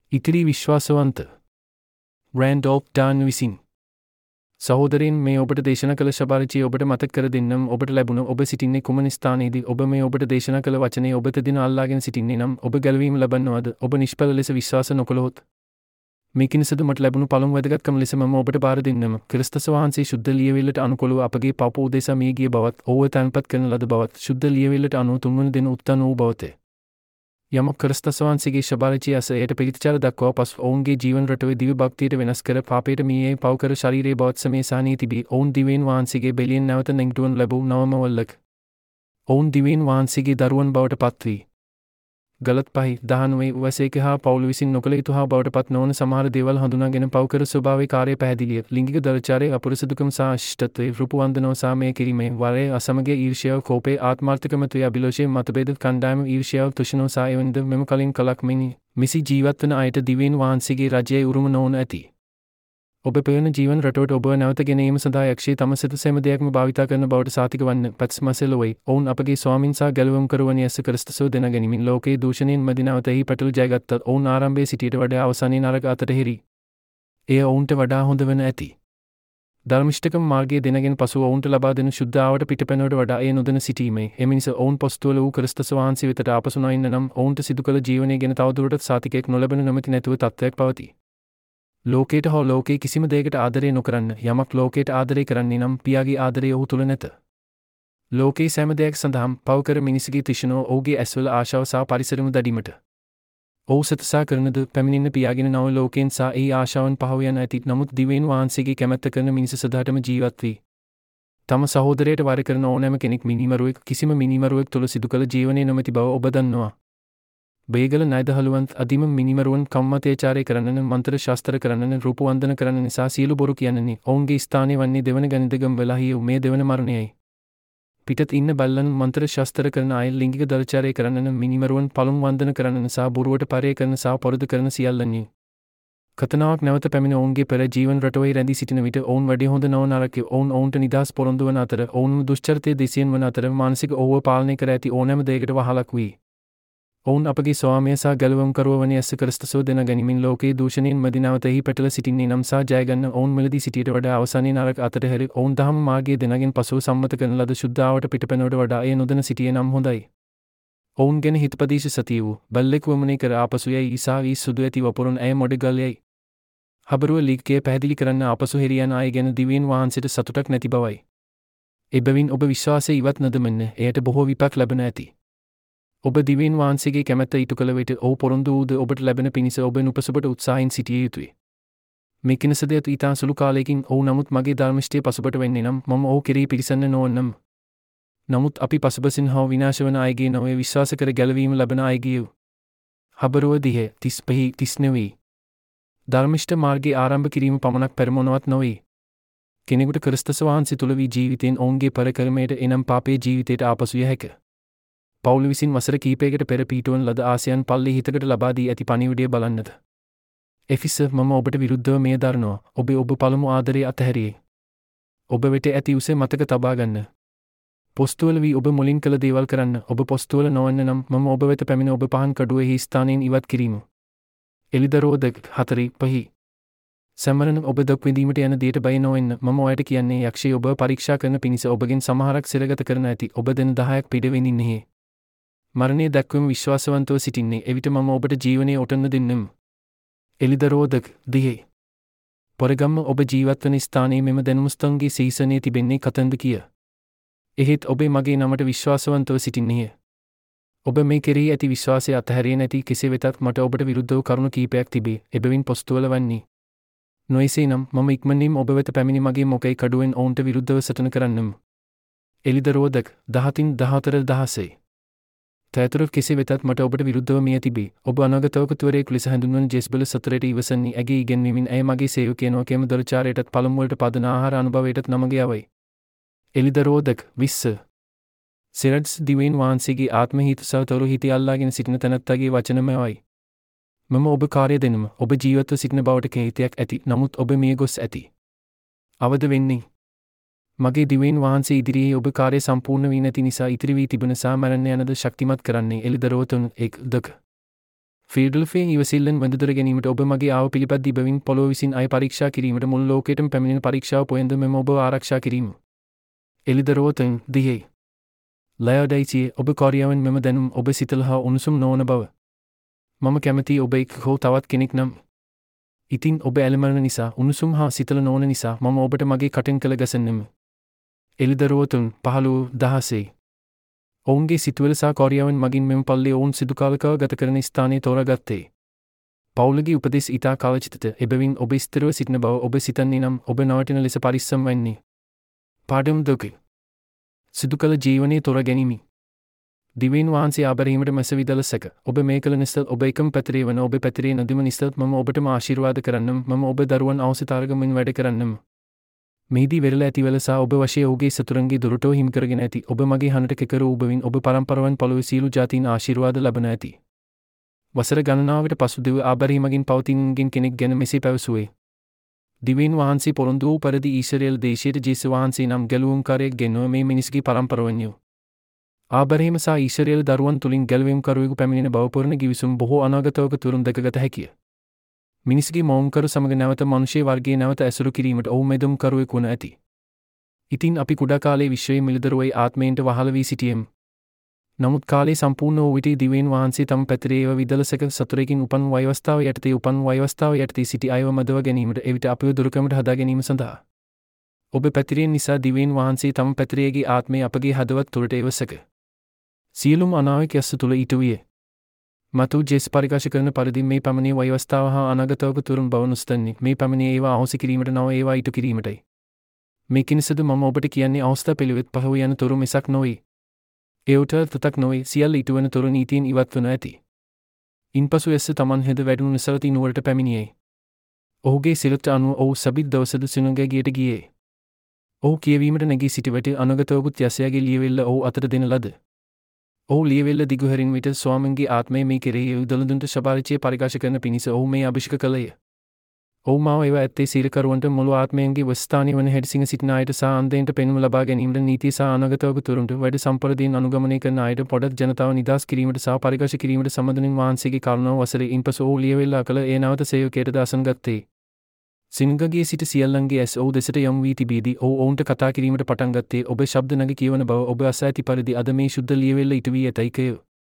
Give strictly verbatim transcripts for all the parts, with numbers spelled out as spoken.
ඉතිරි විශ්වාසවන්ත රෑන්ඩෝල්ෆ් ඩාන් විසින්. සහෝදරයන්, මේ ඔබට දේශනා කළ ශබාරචිය ඔබට මතක් කර දෙන්නම්. ඔබට ලැබුණ ඔබ සිටින්නේ කුමන ස්ථානයේදී? ඔබ මේ ඔබට දේශනා කළ වචනේ ඔබ තදින අල්ලාගෙන සිටින්නේ නම් ඔබ ගැලවීම ලබන්නවද? ඔබ නිෂ්ඵල ලෙස විශ්වාස නොකළහොත් මේකිනසද මට ලැබුණු පළමු වැදගත්කම ලෙස මම ඔබට බාර දෙන්නම්. ක්‍රිස්තුස් වහන්සේ ශුද්ධ ලියවිල්ලට අනුකූලව අපගේ පාප උදෙසා මිය ගිය බවත්, ඔහුව තැන්පත් කරන ලද බවත්, ශුද්ධ ලියවිල්ලට අනුව තුන්වන දින උත්ථාන වූ බවත. යමක් ක්‍රිස්තුස් වහන්සේගේ ශබාරචිය ඇසයට ප්‍රතිචාර දක්වා පසු ඔවුන්ගේ ජීවන රටාවේ දිව්‍ය භක්තියට වෙනස් කර පාපයට මියයි පව කර ශරීරයේ බවත් සමේ සානී තිබී ඔවුන් දිවයින් වහන්සේගේ බෙලියෙන් නැවත නැගිටවනු ලැබූ නවම වල්ලක. ඔවුන් දිවයින් වහන්සේගේ දරුවන් බවට පත්වී. ගලත් පහයි දහනවයේ වසේක හා පවුල විසින් නොකළ යුතු හා බවට පත් නොවන සමහර දේවල් හඳුනාගෙන පවකර ස්වභාවයේ කාර්ය පැහැදිලිය. ලිංගික දරචාරයේ අපුරුසුදුකම සහ අශිෂ්ටත්වයේ, රූපවන්දනව සහ මේ කිරීමේ වරේ, අසමගිය, ඊර්ෂ්‍යාව, කෝපය, ආත්මාර්ථකමත්වයේ, අභිලාෂයේ, මතභේද, කණ්ඩායම, ඊර්ෂ්‍යාව, තුෂ්ණව සහ එවැනිද මෙම කලින් කලක් මෙනි මිසි ජීවත් වන අයට දිවයින් වහන්සේගේ රජයේ උරුම නොවන ඇති. ඔබ පෙරණ ජීවන රටාවට ඔබ නැවත ගෙනීම සඳහා යක්ෂය තම සිත සෑම දෙයක්ම භාවිතා කරන බවට සාතික වන්න පැත්ස්මසෙලොවයි. ඔවුන් අපගේ ස්වාමින් සහ ගැලවුම් කරුවන් යේසුස් ක්‍රිස්තුස්ව දෙන ගැනීමෙන් ලෝකයේ දූෂණයෙන් මැදි නැවතෙහි පැටලු ජයගත්තත් ඔවුන් ආරම්භයේ සිටියට වඩා අවසානයේ නරක අතට හිරි. එය ඔවුන්ට වඩා හොඳ වන ඇති. ධර්මිෂ්ඨකම මාර්ගයේ දෙනගෙන පසුව ඔවුන්ට ලබා දෙන ශුද්ධ ආවට පිටපැනවට වඩා එය නොදෙන සිටීමේ. එමිනිස ඔවුන් පොස්තුවල වූ ක්‍රිස්තුස් වහන්සේ වෙතට ආපසු නොඉන්න නම් ඔවුන්ට සිදු කළ ජීවනය ගැන තවදුරටත් සාතිකයක් නොලැබෙන නොමැති නැතුව තත්ත්වයක් පවතී. ලෝකයට හෝ ලෝකයේ කිසිම දෙයකට ආදරය නොකරන්න. යමක් ලෝකයට ආදරය කරන්නේ නම් පියාගේ ආදරය ඔහු තුල නැත. ලෝකයේ සෑම දෙයක් සඳහාම පව කර මිනිසගේ තෘෂ්ණාව, ඔහුගේ ඇස්වල ආශාව සහ පරිසරම දඩීමට. ඔහු සතසා කරනද පැමිණෙන පියාගෙන නව ලෝකයෙන් සහ ඒ ආශාවන් පහව යන ඇති. නමුත් දිවයින් වහන්සේගේ කැමැත්ත කරන මිනිස සදාටම ජීවත් වී තම සහෝදරයට වෛර කරන ඕනෑම කෙනෙක් මිනිමරුවෙක් කිසිම මිනිමරුවෙක් තුළ සිදු කළ ජීවනයේ නොමැති බව ඔබ දන්නවා. බේගල නයිදහලුවන්ත අදිම මිනිමරුවන් කම්මතේචාරය කරන්නන, මන්ත්‍ර ශාස්ත්‍ර කරන්නන, රූපවන්දන කරන්න නිසා සියලු බොරු කියන්නනේ. ඔවුන්ගේ ස්ථානය වන්නේ දෙවන ගණිතගම් වෙලාහිය මේ දෙවන මරණයයි. පිටත් ඉන්න බල්ලන් මන්ත්‍ර ශාස්ත්‍ර කරන අය ලිංගික දරචාරය කරන්නන, මිනිමරුවන් පළමු වන්දන කරන්නන සහ බොරුවට පරය කරන සහ පොරද කරන සියල්ලන්නේ. කතනාවක් නැවත පැමිණ ඔවුන්ගේ පෙර ජීවන රටාවේ රැඳී සිටින විට ඔවුන් වැඩි හොඳ නොවන අරකේ ඔවුන් ඔවුන්ට නිදහස් පොරොන්දු වන අතර ඔවුන් දුෂ්චරිතයේ දෙසියෙන් වන අතර මානසික ඔවුව පාලනය කර ඇති ඕනෑම දෙයකට වහලක් වී. ඔවුන් අපගේ ස්වාමිය සහ ගැලවුම් කරුවා වන යේසුස් ක්‍රිස්තුස්ව දෙන ගැනීමෙන් ලෝකයේ දූෂණයෙන් මැදි නැවතෙහි පැටල සිටින්නේ නම් සහ ජයගන්න ඔවුන් මෙලදී සිටියට වඩා අවසානයේ නරක අතට හැරි ඔවුන් දහම මාර්ගයේ දෙනගෙන් පසුව සම්මත කරන ලද ශුද්ධ ආවට පිටපැනවට වඩා එය නොදැන සිටියේ නම් හොඳයි. ඔවුන් ගැන හිතපදීශ සතිය වූ බල්ලෙක් වමනේ කර ආපසු යයි ඊසා වී සුදු ඇති වපුරන් ඇය මොඩගල් යයි. හබරුව ලීග්කය පැහැදිලි කරන්න ආපසු හෙරියන අය ගැන දිවයින් වහන්සේට සතුටක් නැති බවයි. එබැවින් ඔබ විශ්වාසය ඉවත් නොදමන්න. එයට බොහෝ විපාක ලැබෙන ඇති. ඔබ දිවයින් වහන්සේගේ කැමැත්ත ඉටු කළ විට ඔහු පොරොන්දු වූද ඔබට ලැබෙන පිණිස ඔබ නුපසුබට උත්සාහයෙන් සිටිය යුතුයි. මේකිනසද යතු ඊතා සුළු කාලයකින් ඔහු නමුත් මගේ ධර්මිෂ්ඨය පසුබට වෙන්නේ නම් මම ඔහු කෙරෙහි පිරිසන්න නොවන්නම්. නමුත් අපි පසුබසින් හෝ විනාශ වන අයගේ නොවේ විශ්වාස කර ගැලවීම ලබන අයගේ හබරුව දිහ තිස් පහ තිස් නවය. ධර්මිෂ්ඨ මාර්ගයේ ආරම්භ කිරීම පමණක් පෙරමුණවත් නොවේ. කෙනෙකුට ක්‍රිස්තුස් වහන්සේ තුල වී ජීවිතයෙන් ඔවුන්ගේ පරකර්මයට එනම් පාපයේ ජීවිතයට ආපසු ය හැක. පවුල විසින් වසර කීපයකට පෙර පීටුවන ලද ආසියන් පල්ලි හිතකට ලබා දී ඇති පණිවිඩය බලන්නද. එෆිස මම ඔබට විරුද්ධව මේ දරනවා. ඔබ ඔබ පළමු ආදරය අතහැරියේ. ඔබ වෙත ඇති උසේ මතක තබා ගන්න. පොස්තුවල වී ඔබ මුලින් කළ දේවල් කරන්න. ඔබ පොස්තුවල නොවන්න නම් මම ඔබ වෙත පැමිණ ඔබ පහන් කඩුවෙහි ස්ථානයෙන් ඉවත් කිරීම. එලිදරෝද හතර පහ. සමරන ඔබ දුක් විඳීමට යන දෙයට බය නොවෙන්න. මම ඔයාලට කියන්නේ යක්ෂය ඔබ පරීක්ෂා කරන පිණිස ඔබගෙන් සමහරක් සිරගත කරන ඇති. ඔබ දෙන දහයක් පිට වෙනින්නේ. මරණය දක්වම විශ්වාසවන්තව සිටින්නේ. එවිට මම ඔබට ජීවනය ඔටන්න දෙන්නම්. එලිදරෝදක දිහේ. පොරගම්ම ඔබ ජීවත් වන ස්ථානයේ මෙම දැනුමස්තන්ගේ සීසනයේ තිබෙන්නේ කතන්ද කිය. එහෙත් ඔබ මගේ නමට විශ්වාසවන්තව සිටින්නේය. ඔබ මේ කෙරෙහි ඇති විශ්වාසය අතහැරියේ නැති කෙසේ වෙතත් මට ඔබට විරුද්ධව කරුණු කීපයක් තිබේ. එබැවින් පොස්තුවල වන්නේ. නොයසේ නම් මම ඉක්මනින්ම ඔබ වෙත පැමිණි මගේ මොකයි කඩුවෙන් ඔවුන්ට විරුද්ධව සටන කරන්නම්. එලිදරෝදක දහතින් දහතර දහසේ. තෑතුර කෙසේ වෙතත් මට ඔබට විරුද්ධව මිය තිබේ. ඔබ අනාගතවකතුවරයෙකු ලෙස හැඳින්වන ජෙස්බෙල් සතරට ඉවසන්නේ ඇගේ ඉගෙන්වීමෙන් ඇය මගේ සේවකයන් වගේම දොරචාරයටත් පළමුවලට පදන ආහාර අනුභවයටත් නමග යවයි. එලිදරෝදක විස්ස. සිරඩ්ස් දිවයින් වහන්සේගේ ආත්ම හිත සවතරු හිතේ අල්ලාගෙන සිටින තැනැත්තාගේ වචනමයයි. මම ඔබ කාර්ය දෙනම. ඔබ ජීවත්ව සිටින බවට කේතයක් ඇති. නමුත් ඔබ මිය ගොස් ඇති. අවද වෙන්නේ. මගේ දිවයින් වහන්සේ ඉදිරියේ ඔබ කාර්ය සම්පූර්ණ වී නැති නිසා ඉතිරි වී තිබෙන සා මරන්න යනද ශක්තිමත් කරන්නේ. එලිදරෝතුන් එක් දක. ෆීඩල්ෆේ ඉවසිල්ලෙන් වඳදුර ගැනීමට ඔබ මගේ ආව පිළිපැද්දී බැවින් පොළොව විසින් අය පරීක්ෂා කිරීමට මුළු ලෝකයටම පැමිණෙන පරීක්ෂාව පොයෙන්ද මෙම ඔබ ආරක්ෂා කිරීම. එලිදරෝතන් දියේ. ලයෝඩයිසියේ ඔබ කොරියාවෙන් මෙම දැනුම් ඔබ සිතල හා උණුසුම් නොවන බව. මම කැමති ඔබ එක් හෝ තවත් කෙනෙක් නම්. ඉතින් ඔබ ඇලමරණ නිසා උණුසුම් හා සිතල නොවන නිසා මම ඔබට මගේ කටෙන් කළ ගැසන්නෙම. එලිදරෝතුන් පහළු දහසේ. ඔවුන්ගේ සිතුවල සා කොරියාවෙන් මගින් මෙම පල්ලේ ඔවුන් සිදුකාලකව ගත කරන ස්ථානය තෝරාගත්තේ. පවුලගේ උපදෙස් ඉතා කාලචිතත එබැවින් ඔබ ස්ථිරව සිටින බව ඔබ සිතන්නේ නම් ඔබ නවටින ලෙස පරිස්සම් වෙන්නේ. පාඩම් දෙක. සිදු කළ ජීවනයේ තොර ගැනීමි. දිවයින් වහන්සේ ආබරීමට මැස විදලසක ඔබ මේ කළ නිසාත් ඔබ එකම පැතරේ වන ඔබ පැතරේ නදිම නිසාත් මම ඔබටම ආශිර්වාද කරන්නම් මම ඔබ දරුවන් අවශ්‍යතාවකමින් වැඩ කරන්නම්. මෙහිදී වෙරළ ඇතිවල සහ ඔබ වශයෙන් ඔහුගේ සතුරන්ගේ දුරටෝ හිමි කරගෙන ඇති ඔබ මගේ හනට කෙකර වූ බවින් ඔබ පරම්පරාවෙන් පළොවේ සියලු ජාතීන් ආශිර්වාද ලබන ඇති. වසර ගණනාවට පසු දිව ආබරීමකින් පවතිනකින් කෙනෙක් ගැන මෙසේ පැවසුවේ. දිවයින් වහන්සේ පොරොන්දු වූ පරිදි ඊශ්‍රායෙල් දේශයට ජේසු වහන්සේ නම් ගැලවුම්කාරයෙක් ගෙන්ව මේ මිනිසගේ පරම්පරාවෙන්ය. ආබරීම සහ ඊශ්‍රායෙල් දරුවන් තුලින් ගැලවීම්කරුවෙකු පැමිණෙන බව පුරණ ගිවිසුම් බොහෝ අනාගතවක තුරුන් දැකගත හැකිය. මිනිසගේ මවුම්කරු සමග නැවත මනුෂ්‍ය වර්ගයේ නැවත ඇසුරු කිරීමට ඔහු මෙදුම්කරුවෙකු වන ඇති. ඉතින් අපි කුඩා කාලේ විශ්වයේ මිලදරුවයි ආත්මයෙන්ට වහල වී සිටියෙමු. නමුත් කාලේ සම්පූර්ණ වූ විට දිවයින් වහන්සේ තම පැතරේ ඒව විදලසක සතුරෙකින් උපන් වයවස්ථාව යටතේ උපන් වයවස්ථාව යටතේ සිටි අයව මදව ගැනීමට එවිට අපිව දුරුකමට හදා ගැනීම සඳහා. ඔබ පැතිරෙන් නිසා දිවයින් වහන්සේ තම පැතරේගේ ආත්මය අපගේ හදවත් තුළට එවසක. සියලුම අනාවක යස්ස තුළ ඊට විය. මතු ජෙස් පරිකාශ කරන පරිදි මේ පමණේ වයවස්ථාව හා අනාගතවක තුරුන් බව නොස්තන්නේ මේ පමණේ ඒවා අහෝසි කිරීමට නව ඒවා ඊට කිරීමටයි. මේකිනිසද මම ඔබට කියන්නේ අවස්ථා පිළිවෙත් පහව යන තුරු මිසක් නොවේ. ඒවට තතක් නොවේ සියල්ල ඉටුවන තුරු නීතියෙන් ඉවත්වන ඇති. ඉන්පසු එස්ස තමන් හෙද වැඩුණු නිසලති නුවරට පැමිණියේ. ඔහුගේ සිලට අනුව ඔහු සබිත් දවසද සිනුගැගියට ගියේ. ඔහු කියවීමට නැගී සිටිවට අනගතවකුත් යසයාගේ ලියවෙල්ල ඔහු අතට දෙන ලද. ඔහු ලියවෙල්ල දිගුහරින් විට ස්වාමන්ගේ ආත්මය මේ කෙරෙහි දළදුන්ට ශපාරිචය පරිකාශ කරන පිණිස ඔහු මේ අභිෂේක කළය. ඔහු මාව ඒවා ඇත්තේ සීලකරුවන්ට මුළු ආත්මයන්ගේ වස්ථානය වන හැඩසිංහ සිටින අයට සහ අන්ධයන්ට පෙනුම ලබා ගැනීමට නීතිය සහ අනාගතවක තුරුන්ට වැඩ සම්ප්‍රදීන් අනුගමනය කරන අයට පොඩත් ජනතාව නිදහස් කිරීමට සහ පරිකාශ කිරීමට සම්බන්ධින් වහන්සේගේ කරුණාව වසරේ ඉන්පසු ඔහු ලියවෙල්ල කළ ඒ නැවත සේවකයට දාසන් ගත්තේ. සිංහගේ සිට සියල්ලන්ගේ ඇස් ඔහු දෙසට යොමු වී තිබීදී ඔහු ඔවුන්ට කතා කිරීමට පටන් ගත්තේ ඔබ ශබ්ද නැග කියවන බව ඔබ අසා ඇති පරිදි අද මේ ශුද්ධ ලියවෙල්ල ඉටු වී ඇතැයිකය.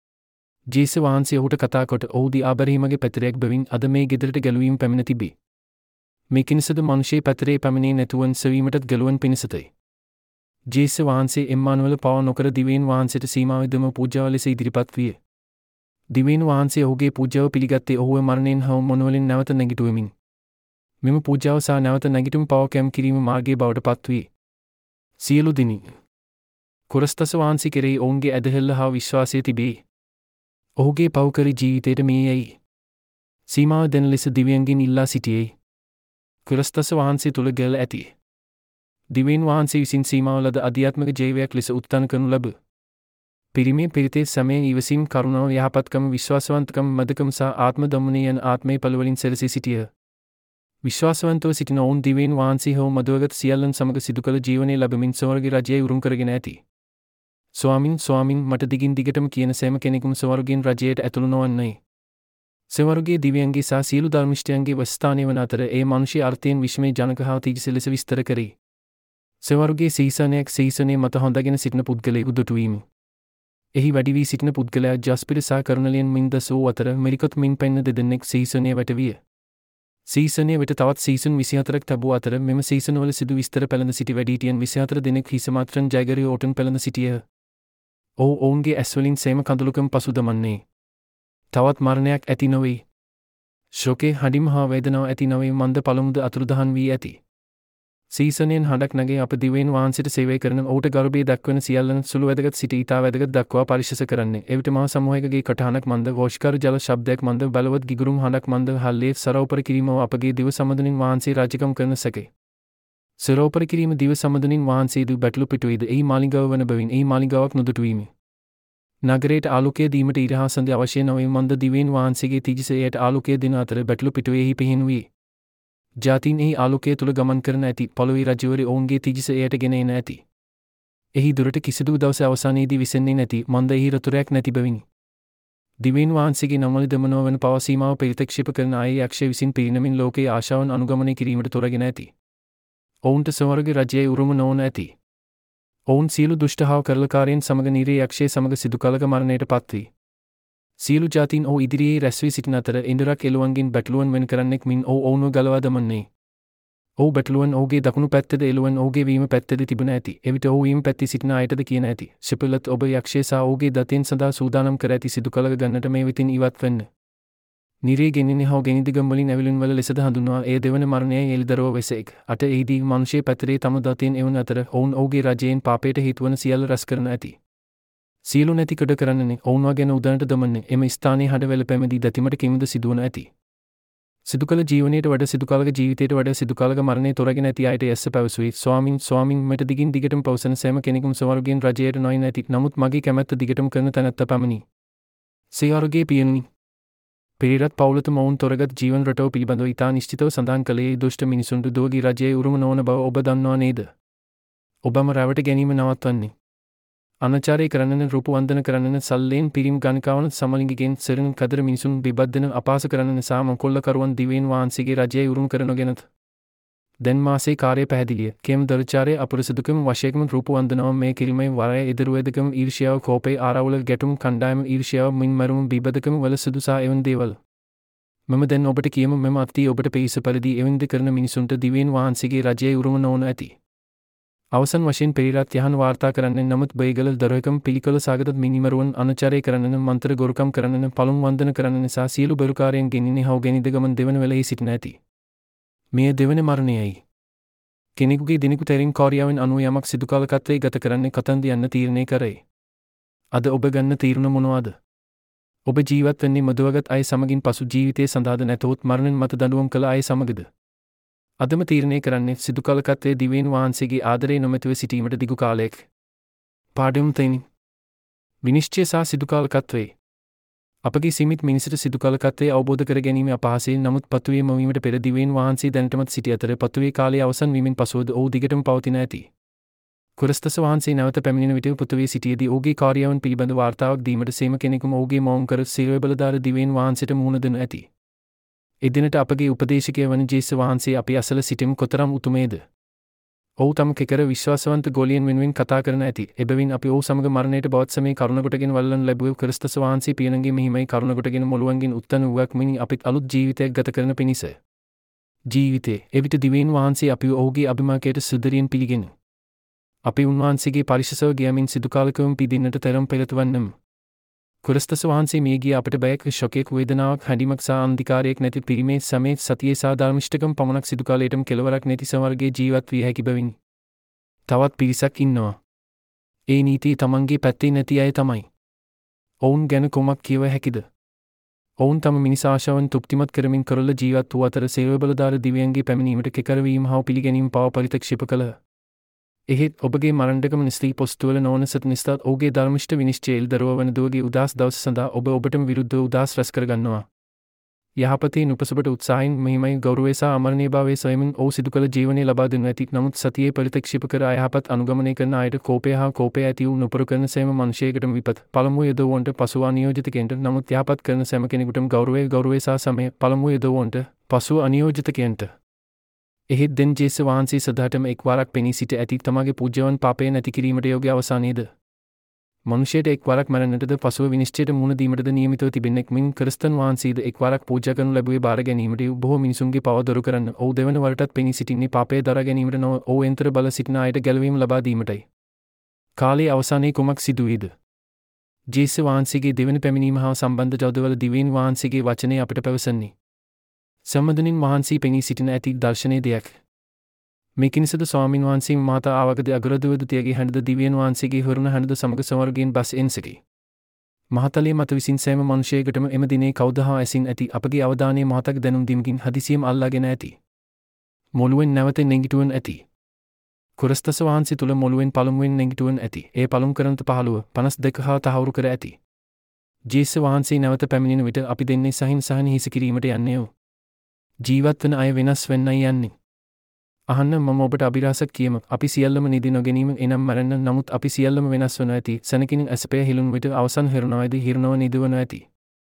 ජේසු වහන්සේ ඔහුට කතා කොට ඔහු දී ආබරීමගේ පැතරයක් බැවින් අද මේ ගෙදරට ගැලවීම පැමිණ තිබේ. මේකිනිසද මනුෂ්‍යයේ පැතරේ පැමිණේ නැතුවන් සවීමටත් ගැලුවන් පිණිසතයි. ජේසු වහන්සේ එම්මානුවල පව නොකර දිවයින් වහන්සේට සීමාවෙදම පූජාව ලෙස ඉදිරිපත් විය. දිවයින් වහන්සේ ඔහුගේ පූජාව පිළිගත්තේ ඔහුව මරණයෙන් හා මොනවලින් නැවත නැගිටුවමින්. මෙම පූජාව සහ නැවත නැගිටුම් පව කැම් කිරීම මාර්ගයේ බවට පත්වී. සියලු දිනි. කුරස්තස වහන්සේ කෙරෙහි ඔවුන්ගේ ඇදහිල්ල හා විශ්වාසය තිබේ. ඔහුගේ පව්කරි ජීවිතයට මේ යැයි. සීමාව දෙන ලෙස දිවයන්ගෙන් ඉල්ලා සිටියේ. කුරස්තස වහන්සේ තුළ ගැල ඇති. දිවයින් වහන්සේ විසින් සීමාව ලද අධ්‍යාත්මික ජීවයක් ලෙස උත්ථාන කරනු ලැබ. පිරිමේ පිරිතේ සමයෙන් ඉවසීම් කරුණාව යහපත්කම විශ්වාසවන්තකම මදකම සහ ආත්ම දමනය යන ආත්මේ පළවලින් සැරසී සිටිය. විශ්වාසවන්තව සිටින ඔවුන් දිවයින් වහන්සේ හෝ මදුවගත් සියල්ලන් සමග සිදු කළ ජීවනය ලැබමින් ස්වර්ග රජය උරුම කරගෙන ඇති. ස්වාමින් ස්වාමින් මට දිගින් දිගටම කියන සෑම කෙනෙකුම ස්වර්ගයෙන් රජයට ඇතුළු නොවන්නයි. ස්වර්ගයේ දිව්‍යයන්ගේ සහ සියලු ධර්මිෂ්ඨයන්ගේ වස්ථානය වන අතර ඒ මනුෂ්‍ය අර්ථයෙන් විශ්මය ජනක හා තීජස ලෙස විස්තර කරේ. ස්වර්ගයේ සීසනයක් සීසනයේ මත හොඳගෙන සිටින පුද්ගලයෙකු දුටුවීම. එහි වැඩි වී සිටින පුද්ගලයා ජස්පිර සහ කරුණලියන් මින් දසූ අතර මෙරිකොත් මින් පෙන්න දෙදෙනෙක් සීසනයේ වැටවිය. සීසනයේ වෙත තවත් සීසන් විසිහතරක් තැබූ අතර මෙම සීසනවල සිදු විස්තර පැළඳ සිටි වැඩිහිටියන් විසිහතර දෙනෙක් හිසමාත්‍රන් ජයගරී ඕටන් පැළඳ සිටියහ. ඔහු ඔවුන්ගේ ඇස්වලින් සේම කඳුළුකම් පසු දමන්නේ. තවත් මරණයක් ඇති නොවේ. ශෝකේ හඬිම හා වේදනාව ඇති නොවේ මන්ද පළමුද අතුරුදහන් වී ඇති. සීසනයෙන් හඬක් නැගේ අප දිවයින් වහන්සේට සේවය කරන ඔහුට ගරුබේ දක්වන සියල්ලන් සුළු වැදගත් සිට ඊතා වැදගත් දක්වා පරිශස කරන්නේ. එවිට මහා සමූහයකගේ කටහඬක් මන්ද ഘോഷකාර ජල ශබ්දයක් මන්ද බලවත් ගිගුරුම් හඬක් මන්ද හල්ලේ සරෝපර කිරීමව අපගේ දිව සමදනින් වහන්සේ රාජකම් කරන සැකේ. සරෝපර කිරීම දිව සමදනින් වහන්සේ දු බැටළු පිටුවේද එහි මාලිගාව වන බැවින් එහි මාලිගාවක් නොදුටුවීම. නගරයට ආලෝකය දීමට ඉරහා සඳ අවශ්‍ය නොවේ මන්ද දිවයින් වහන්සේගේ තීජසයට ආලෝකය දෙන අතර බැටළු පිටුවේහි පිහිනුවේ. ජාතීන් එහි ආලෝකය තුළ ගමන් කරන ඇති පොළොවේ රජවරි ඔවුන්ගේ තීජසයට ගෙන එන ඇති. එහි දුරට කිසිදු දවස අවසානයේදී විසෙන්නේ නැති මන්ද එහි රතුරයක් නැති බැවිනි. දිවයින් වහන්සේගේ නමල දමනව වන පව සීමාව ප්‍රතික්ෂේප කරන අය යක්ෂය විසින් පිරිනමින් ලෝකයේ ආශාවන් අනුගමනය කිරීමට තොරගෙන ඇති. ඔවුන්ට ස්වර්ග රජයේ උරුම නොවන ඇති. ඔවුන් සියලු දුෂ්ට හා කරලකාරයන් සමග නිරේ යක්ෂය සමග සිදු කලක මරණයට පත්වී. සියලු ජාතීන් ඔහු ඉදිරියේ රැස්වී සිටින අතර ඉන්ද්‍රක් එළුවන්ගෙන් බැටළුවන් වෙන් කරන්නෙක් මින් ඔහු ඔවුන්ව ගලවා දමන්නේ. ඔහු බැටළුවන් ඔහුගේ දකුණු පැත්තද එළුවන් ඔහුගේ වීම පැත්තද තිබුණ ඇති. එවිට ඔහු වීම පැත්තේ සිටින අයටද කියන ඇති. ශිපලත් ඔබ යක්ෂය සහ ඔහුගේ දතෙන් සඳහා සූදානම් කර ඇති සිදු කලක ගන්නට මේ වෙතින් ඉවත් වෙන්න. නිරේ ගෙනින්නේ හෝ ගෙනිදිගම් වලින් ඇවිලුන් වල ලෙසද හඳුන්වා ඒ දෙවන මරණයයි එළිදරව් වෙසෙක්. අට එහිදී මනුෂ්‍ය පැතරේ තම දතෙන් එවන අතර ඔවුන් ඔහුගේ රජයෙන් පාපයට හේතුවන සියල්ල රැස් කරන ඇති. සියලු නැති කඩ කරන්නනේ ඔවුන්වා ගැන උදනට දමන්නේ එම ස්ථානයේ හඩවැල පැමිණි දතිමට කිමිද සිදුවන ඇති. සිදු කළ ජීවනයට වඩා සිදු කාලක ජීවිතයට වඩා සිදු කාලක මරණය තොරගෙන ඇති අයට යැස්ස පැවසුවේ. ස්වාමින් ස්වාමින් මට දිගින් දිගටම පවසන සෑම කෙනෙකුම ස්වර්ගයෙන් රජයට නොයන ඇති. නමුත් මගේ කැමැත්ත දිගටම කරන තැනැත්ත පමණි. සියාරුගේ පියනුනි. පෙරේරත් පවුලත මොවුන් තොරගත් ජීවන රටාව පිළිබඳව ඉතා නිශ්චිතව සඳහන් කළේ දුෂ්ට මිනිසුන්ට දුවගේ රජයේ උරුම නොවන බව ඔබ දන්නවා නේද? ඔබම රැවට ගැනීම නවත්වන්නේ. අනචාරය කරන්නන රූප වන්දන කරන්නන සල්ලෙන් පිරිම් ගණකාවන සමලිංගිකෙන් සෙරණ කදර මිනිසුන් බිබද්දන අපහාස කරන්නන සහ මකොල්ලකරුවන් දිවයින් වහන්සේගේ රජයේ උරුම කරනගෙනත්. දැන් මාසේ කාර්යය පැහැදිලිය. කෙම් දරචාරය අපුරුසුදුකම වශයෙන්ම රූප වන්දනාව මේ කිරීමේ වරය එදිරුවේදකම ඊර්ෂ්‍යාව කෝපේ ආරවුල ගැටුම් කණ්ඩායම ඊර්ෂ්‍යාව මින් මරුම බිබදකම වල සුදුසා එවන් දේවල්. මම දැන් ඔබට කියමු මෙම අත්ති ඔබට පිරිස පරිදි එවන්ද කරන මිනිසුන්ට දිවයින් වහන්සේගේ රජයේ උරුම නොවන ඇති. අවසන් වශයෙන් පෙරේරත් යහන් වාර්තා කරන්නේ නමුත් බයිගල දරවකම් පිළිකල සාගත මිනිමරුවන් අනචාරය කරන්නන මන්ත්‍ර ගොරකම් කරන්නන පළුම් වන්දන කරන්න නිසා සියලු බරුකාරයන් ගෙනින්නේ හව ගෙනිදගමන් දෙවන වෙලෙහි සිටින ඇති. මෙය දෙවන මරණයයි. කෙනෙකුගේ දිනෙකු තෙරින් කෝරියාවෙන් අනුව යමක් සිදු කාලකත්වයේ ගත කරන්නේ කතන්ද යන්න තීරණය කරයි. අද ඔබ ගන්න තීරණ මොනවාද? ඔබ ජීවත් වෙන්නේ මදුවගත් අය සමගින් පසු ජීවිතයේ සඳහාද නැතහොත් මරණයෙන් මත දඬුවම් කළ අය සමගද? අදම තීරණය කරන්නේ සිදු කාලකත්වයේ දිවයින් වහන්සේගේ ආදරය නොමැතිව සිටීමට දිගු කාලයක්. පාඩම් තෙනි. විනිශ්චය සහ සිදු කාලකත්වයේ අපගේ සීමිත මිනිසට සිදු කාලකත්වයේ අවබෝධ කර ගැනීම අපහසුයි. නමුත් පතුවේ මවීමට පෙර දිවයින් වහන්සේ දැනටමත් සිටි අතර පතුවේ කාලය අවසන් වීමෙන් පසුවද ඔහු දිගටම පවතින ඇති. කුරස්තස වහන්සේ නැවත පැමිණෙන විට පතුවේ සිටියේදී ඔහුගේ කාර්යයන් පිළිබඳ වාර්තාවක් දීමට සේම කෙනෙකුම ඔහුගේ මවුන් කර සේවය බලදාර දිවයින් වහන්සේට මුහුණ දෙනු ඇති. එදිනට අපගේ උපදේශකය වන ජේස වහන්සේ අපි අසල සිටීම කොතරම් උතුමේද? ඔහු තම කෙකර විශ්වාසවන්ත ගෝලියන් වෙනුවෙන් කතා කරන ඇති. එබැවින් අපි ඔහු සමග මරණයට බවත් සමේ කරුණකොටගෙන වල්ලන් ලැබුවේ ක්‍රිස්තස් වහන්සේ පියනගේ මෙහිමයි කරුණකොටගෙන මොළුවන්ගෙන් උත්තන වූවක් මිනි අපිත් අලුත් ජීවිතයක් ගත කරන පිණිස. ජීවිතේ එවිට දිවයින් වහන්සේ අපි ඔහුගේ අභිමාකයට සුදරියෙන් පිළිගෙන. අපි උන්වහන්සේගේ පරිශසව ගියමින් සිදු කාලකවම පිදින්නට තරම් පෙළතුවන්නම්. ක්‍රිස්තස් වහන්සේ මේ ගිය අපට බයක් ශොකයක් වේදනාවක් හැඬීමක් සහ අන්ධකාරයක් නැති පිරිමේ සමේ සතියේ සහ ධර්මිෂ්ඨකම් පමණක් සිදු කාලයටම කෙලවරක් නැති සමර්ගයේ ජීවත් විය හැකි බැවිනි. තවත් පිරිසක් ඉන්නවා. ඒ නීතිය තමන්ගේ පැත්තේ නැති අය තමයි. ඔවුන් ගැන කොමක් කියව හැකිද? ඔවුන් තම මිනිස් ආශාවන් තෘප්තිමත් කරමින් කරල ජීවත් වූ අතර සේවය බලදාර දිව්‍යයන්ගේ පැමිණීමට කෙකරවීම හා පිළිගැනීම පව පරිත්‍ක්ෂේප කළහ. එහෙත් ඔබගේ මරණකම නිස්තී පොස්තුවල නොවන සත් නිසාත් ඔහුගේ ධර්මිෂ්ඨ විනිශ්චය එල්දරුව වන දුවගේ උදාස් දවස සඳහා ඔබ ඔබටම විරුද්ධව උදාස් රැස් කරගන්නවා. යහපතේ නුපසබට උත්සාහයෙන් මෙහිමයි ගෞරවය සහ අමරණීයභාවය සොයමින් ඔහු සිදු කළ ජීවනය ලබා දෙනු ඇති. නමුත් සතියේ පරිත්‍ක්ෂේප කර අයහපත් අනුගමනය කරන අයට කෝපය හා කෝපය ඇති වූ නොපුරු කරන සෑම මනුෂ්‍යයකටම විපත්. පළමුව යොදවුවන්ට පසුව අනියෝජිතකයන්ට. නමුත් යහපත් කරන සෑම කෙනෙකුටම ගෞරවය ගෞරවය සහ සමය. පළමුව යොදවුවන්ට පසුව අනියෝජිතකයන්ට. එහෙත් දෙන් ජේස වහන්සේ සදාටම එක්වරක් පෙනී සිට ඇති තමාගේ පූජ්‍යවන් පාපය නැති කිරීමට යෝග්‍ය අවසානයේද? මනුෂ්‍යයට එක්වරක් මරණයටද පසුව විනිශ්චයට මුහුණ දීමටද නියමිතව තිබෙන්නෙක් මින් ක්‍රිස්තන් වහන්සේද එක්වරක් පූජා කරනු ලැබුවේ බාර ගැනීමට බොහෝ මිනිසුන්ගේ පව දොරු කරන්න. ඔහු දෙවන වරටත් පෙනී සිටින්නේ පාපය දරා ගැනීමට නොව ඔහු එන්තර බල සිටින අයට ගැලවීම ලබා දීමටයි. කාලයේ අවසානයේ කුමක් සිදුවේද? ජේස වහන්සේගේ දෙවන පැමිණීම හා සම්බන්ධ ජවදවල දිවයින් වහන්සේගේ වචනය අපට පැවසන්නේ. සම්මදනින් වහන්සේ පෙනී සිටින ඇති දර්ශනය දෙයක්. මෙකිනිසද ස්වාමින් වහන්සේ මාතා ආවගද අගරදුවද තියගේ හැඬද දිවයින් වහන්සේගේ හොරුණ හැඬද සමග සමර්ගයෙන් බස් එන්සකි. මහතලයේ මත විසින් සෑම මනුෂ්‍යයකටම එම දිනේ කවුද හා ඇසින් ඇති අපගේ අවධානය මහතක් දැනුම් දීමකින් හදිසියම් අල්ලාගෙන ඇති. මොළුවෙන් නැවත නැගිටුවන් ඇති. ක්‍රිස්තස් වහන්සේ තුල මොළුවෙන් පළමුවෙන් නැගිටුවන් ඇති. ඒ පළමු කරන්ත පහළුව පනස් දෙක හා තහවුරු කර ඇති. ජේස වහන්සේ නැවත පැමිණෙන විට අපි දෙන්නේ සහින් සහන හිස කිරීමට යන්නේෝ. ජීවත් වන අය වෙනස් වෙන්නයි යන්නේ. අහන්න මම ඔබට අභිරහසක් කියම. අපි සියල්ලම නිදි නොගැනීම එනම් මරන්න. නමුත් අපි සියල්ලම වෙනස් වන ඇති. සැනකින් ඇසපය හිලුන් විට අවසන් හිරුණවද හිරණව නිදවන ඇති.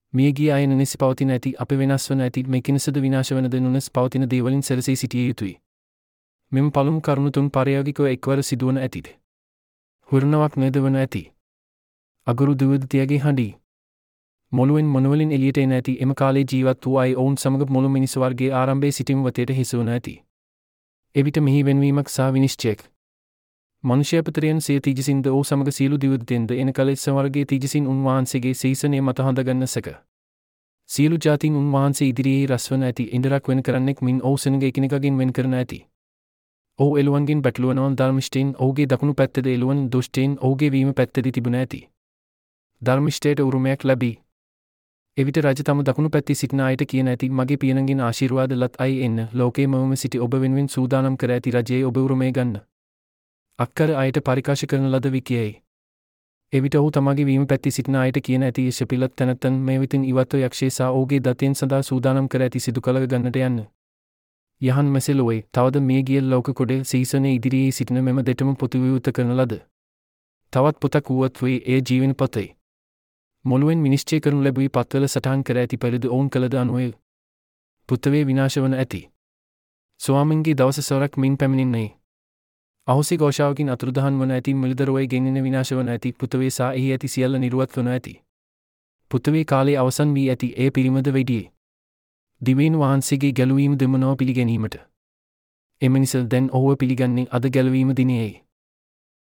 මියගිය අය නුවණැසි පවතින ඇති අප වෙනස් වන ඇති මේ කිනසද විනාශ වනද නුවණැස් පවතින දේවලින් සැරසී සිටිය යුතුයි. මෙම පළමු කරුණු තුන් පරයාගිකව එක්වර සිදුවන ඇතිද. හුරණාවක් නේදවන ඇති. අගුරු දුවදතියගේ හඬි. මොළුවෙන් මොනවලින් එළියට එන ඇති එම කාලේ ජීවත් වූ අය ඔවුන් සමග මුළු මිනිස් වර්ගයේ ආරම්භයේ සිටින් වතේට හිසුවන ඇති. එවිට මෙහි වෙනවීමක් සහ විනිශ්චයක්. මනුෂ්‍ය පතරයන් සිය තීජසින්ද ඕ සමග සියලු දිවදතෙන්ද එන කල සවර්ගයේ තීජසින් උන්වහන්සේගේ සීසනය මත හඳගන්න සැක. සියලු ජාතීන් උන්වහන්සේ ඉදිරියේ රැස්වන ඇති ඉන්දරක් වෙන කරන්නෙක් මින් ඔහු සෙනග එකිනෙකගෙන් වෙන් කරන ඇති. ඔහු එළුවන්ගෙන් බැටළුවනවන් ධර්මිෂ්ඨයින් ඔහුගේ දකුණු පැත්තද එළුවන් දුෂ්ටයින් ඔහුගේ වීම පැත්තදී තිබුණ ඇති. ධර්මිෂ්ඨයට උරුමයක් ලැබී. එවිට රජ තම දකුණු පැත්තේ සිටින අයට කියන ඇති මගේ පියනගෙන් ආශිර්වාද ලත් අය එන්න ලෝකයේ මවම සිටි ඔබ වෙනුවෙන් සූදානම් කර ඇති රජයේ ඔබ උරුමය ගන්න. අක්කර අයට පරිකාශ කරන ලද විකියයි. එවිට ඔහු තමාගේ වීම පැත්තේ සිටින අයට කියන ඇති ශපිලත් තැනැත්තන් මේ වෙතින් ඉවත්ව යක්ෂය සහ ඔහුගේ දතෙන් සඳහා සූදානම් කර ඇති සිදු කළ ගන්නට යන්න. යහන් මෙසෙලොවේ තවද මේ ගිය ලෝක කොඩේ සීසනයේ ඉදිරියේ සිටින මෙම දෙටම පොතු විවෘත කරන ලද. තවත් පොතක් වුවත් වේ ඒ ජීවන පොතේ. මොළුවෙන් විනිශ්චය කරනු ලැබුවේ පත්වල සටහන් කර ඇති පරිදි ඔවුන් කළද අනුවය. පුතවේ විනාශ වන ඇති. ස්වාමින්ගේ දවස සොරක් මින් පැමිණෙන්නේ. අහෝසි ഘോഷාවකින් අතුරුදහන් වන ඇති මිලිදරුවයි ගෙන්නෙන විනාශ වන ඇති පුතවේ සා එහි ඇති සියල්ල නිරුවත් වන ඇති. පුතවේ කාලේ අවසන් වී ඇති ඒ පිරිමද වෙඩියේ. දිවයින් වහන්සේගේ ගැලවීම දෙමනව පිළිගැනීමට. එම නිසා දැන් ඔහුව පිළිගන්නේ අද ගැලවීම දිනයේයි.